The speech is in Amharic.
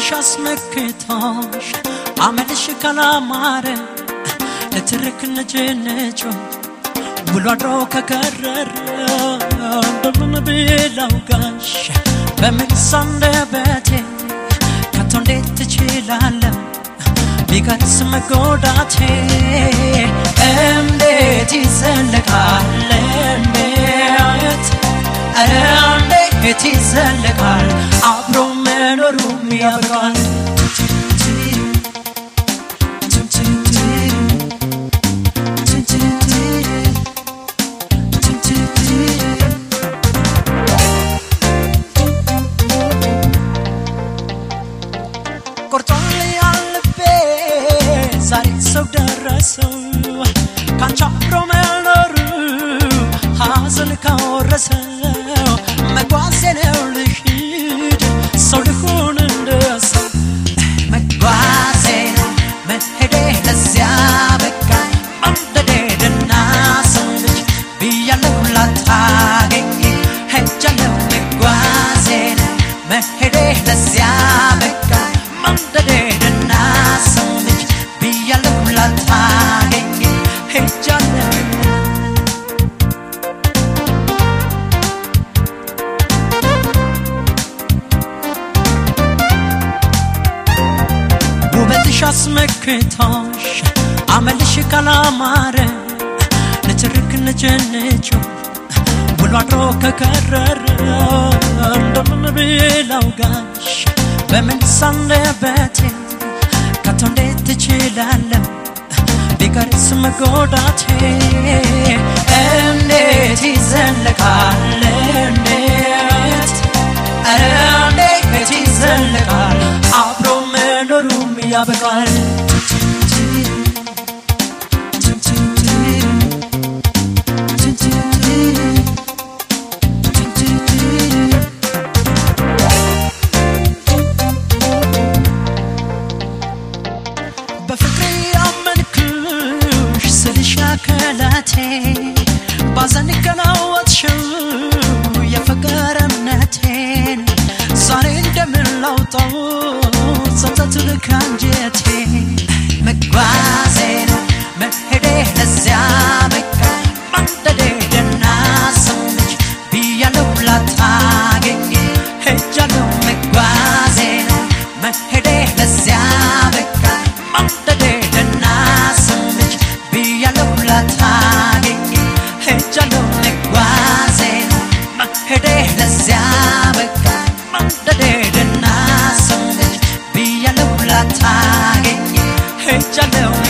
አስመክቶሽ አመልሽ ካላማረ ለትርክ ነጀነቾ ውሎ አድሮ ከከረረ እንደምን ቢላው ጋሽ በምን ሰንደበቴ ከቶ እንዴት ትችላለህ ቢቀርስ መጎዳቴ እንዴት ይዘለቃል እንዴት ይዘለቃል አብሮ መኖሩም ያበቃል ሰው ደረሰው ካንቺ አብሮ መኖር ሐዘን ካወረሰው መጓዜ ነው ልሂድ ሰው ልሁን እንደሰው መጓዜ መሄዴ ለዚያ በቃ መንደዴ ደና ሰው ልጅ ብያለሁ ላታገኝ ሄጃለሁ መጓዜ መሄዴ ለዚያ በቃ መንደዴ ደና ሰው ልጅ ብያለሁ ላታገኝ ሄጃለሁ ውበትሽ አስመክቶሽ አመልሽ ካላማረ ንትርክ ነጀነቾ ውሎ አድሮ ከከረረ እንደምን ቢላው ጋሽ በምን ሰንደበቴ ከቶ እንዴት ትችላለህ ቢቀርስ መጎዳቴ እንዴት ይዘለቃል እንዴት ይዘለቃል አብሮ መኖሩም ያበቃል ከላቴ ባዘን ከናወጥሽው የፍቅርነቴን ዛሬ እንደምላውጣው ጸጸት ልካንጀቴ መጓዜ መሄዴ ለዚያ በቃ መንደዴ ደና ሰው ልጅ ብያለሁ ላታገኝ ሄጃለሁ መጓዜ መሄዴ ለዚያ በቃ መንደዴ ደና ሰው ልጅ ብያለሁ ላታገኝ ሄጃለሁ መጓዜ መሄዴ ለዚያ በቃ መንደዴ ደና ሰው ልጅ ብያለሁ ላታገኝ ሄጃለሁ